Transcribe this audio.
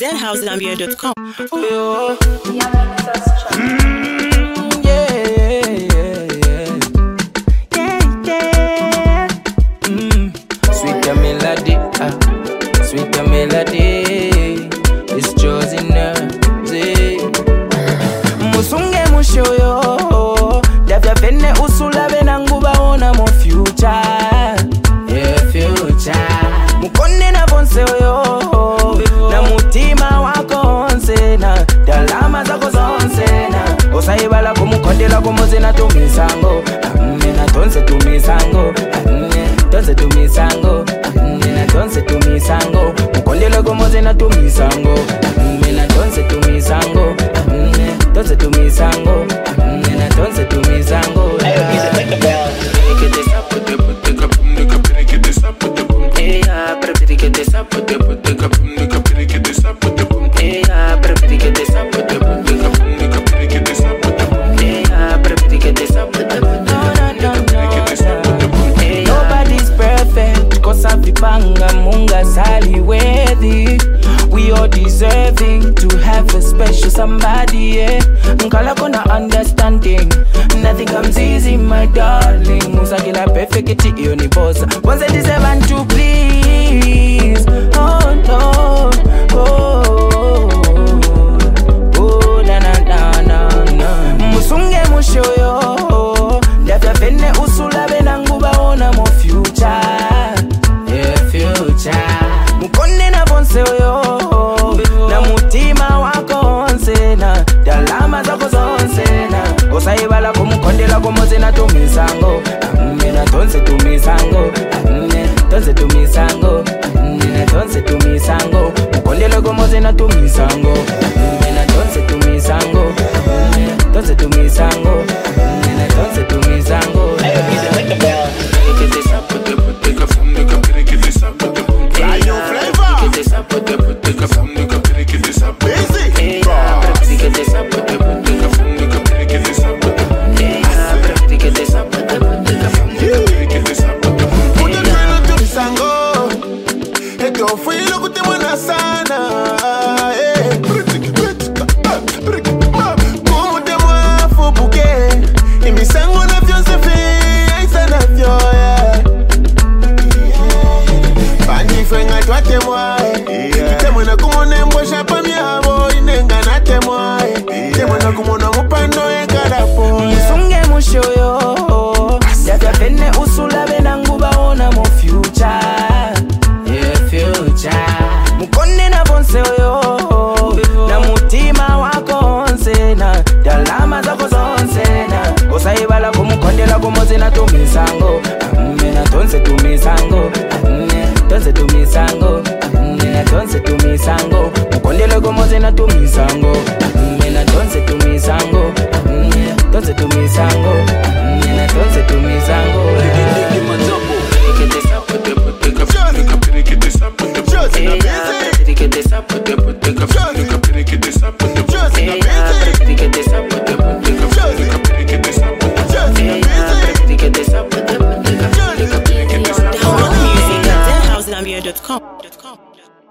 zhousegambia.com. Sweeter melody, sweeter melody. It's chosen musunge mushoyo davya vene usula venangu vaona mo future, yeah, future. Mukone na vonse oyo na mutima wako onse na dalama zako zonse na osaibala kumukondela kumuze na tumisango na tonse tumisango tonse tumisango na tonse tumisango mukondela kumuze na tumisango na tonse tumisango tonse tumisango na tonse tumisango. Nobody's perfect, cause avipanga munga sali worthy. We all deserving to have a special somebody, yeah. Nkala kona understanding, nothing comes easy, my darling. Musakila perfect, iyo ni bossa. Once I deserve to please. Oh no, oh na na na na na. Musunge mushoyo, davya vene usula venangu vaona mo future, yeah, future. Mukone na vonse oyo na mutima wako onse na dalama zako zonse na osaibala kumukondela kumuze na tumisango na tonse tumisango tonse tumisango na tonse tumisango mukondela kumuze na tumisango na tonse tumisango tonse tumisango na tonse tumisango. Fly your flavor.